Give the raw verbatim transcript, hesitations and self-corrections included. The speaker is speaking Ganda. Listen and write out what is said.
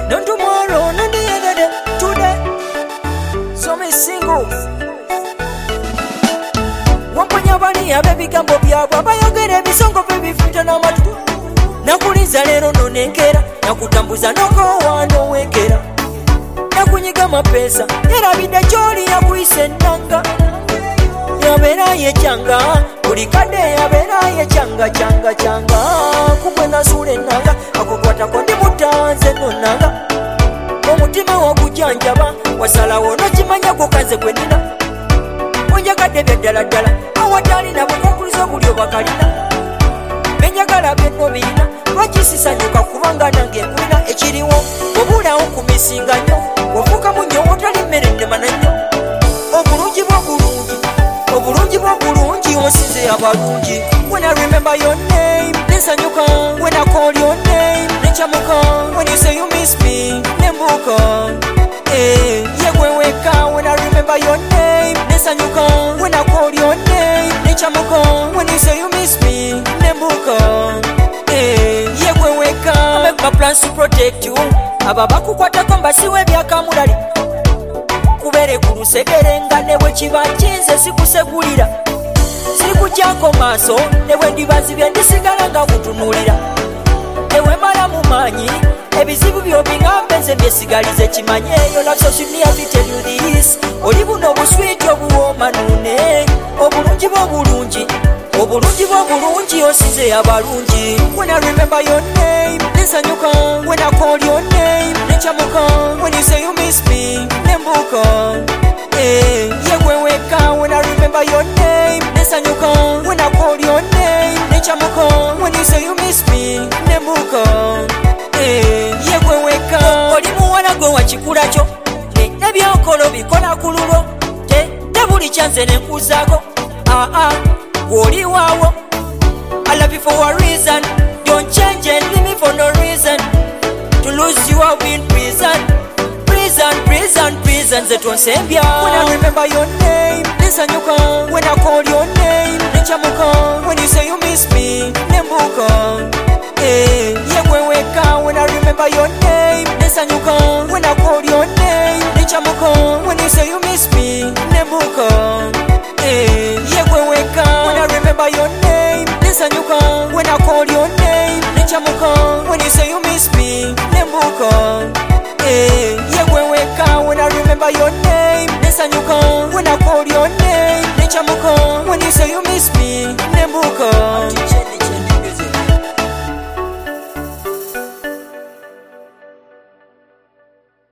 not tomorrow, not the other day, today. So me single. Wampanyabani ya baby gambo byabwe abayogera ebisongo bebifita n'amatu. Nakuliza lero nonenkera, nakutambuza nokowa nowekera. Nakunyiga mapesa, yarabidde kyoli yakuyise ennanga. Yabeera yekyanga, buli kadde yabeera yekyanga kyanga kyanga. Kugwe nasuula ennanga, akukwatako ndi mutanze nonnanga. Omutima wagujanjaba, wasalawo nokimanya gukaze gwe nina. Onjagadde bya ddala ddala, awatali nabo konkuliza buli obakalina. Benjagala byenno birina, lwaki sisanyuka kubanga nange nkulina ekiriwo. Obulawo kumisinga nnyo, ofuukamu nnyo otali mmere nnema nnyo. Obulungi bwo bulungi, obulungi bwo bulungi osinze abalungi. When I remember your name, nsanyuka. When I call your name, nkyamuka. When you say you miss me, nembuka. Eh, yegwe weka. When I remember your name, nsanyuka. When I call your name, nkyamuka. When you say you miss me, nembuka. Eh, yegwe weka. I make my plans to protect you. Aba bakukwatako mbasiwe byakamulali. Kubere kulusegere nga ne bwe kiba kinze sikusegulira. Sikukyako maaso ne bwe ndibazibye ndisigala nga kutunuulira. Ewe mala mu maanyi ebizibu by'obingambe nze byesigalize kimanye. Your love so sweet, me have to tell you this. Oli buno obuswiti obuwooma nune. Obulungi bw'obulungi, obulungi bw'obulungi osinze abalungi. When I remember your name, nsanyuka. When I call your name, nkyamuka. When you say you miss me, nembuka. Eh, yegwe weka. When I remember your name, nsanyuka. When I call your name, nkyamuka. When you say you miss me, nembuka. Eh, yegwe weka. Oli muwala gwe wakikula kyo, ne byokolo bikola ku lulwo. Te buli kyanze ne nkuzaako. Ah ah, gw'oli waawo. I love you for a reason. Don't change and leave me for no reason. To lose you I'll be in prison. Prison, prison, prison, zetonsembya. When I remember your name, nsanyuka. When I call your name, nkyamuka. When you say you miss me, nembuka. Eh, yegwe weka. When I remember your name, nsanyuka. When I call your name, nkyamuka. When you say you miss me, nembuka. Eh, yegwe weka. When I remember your name, nsanyuka. When I call your name, nkyamuka. When you say you miss me, nembuka. Eh, yegwe weka. When I remember your name, nsanyuka. When I call your name, nkyamuka. When you say you miss me, nembuka.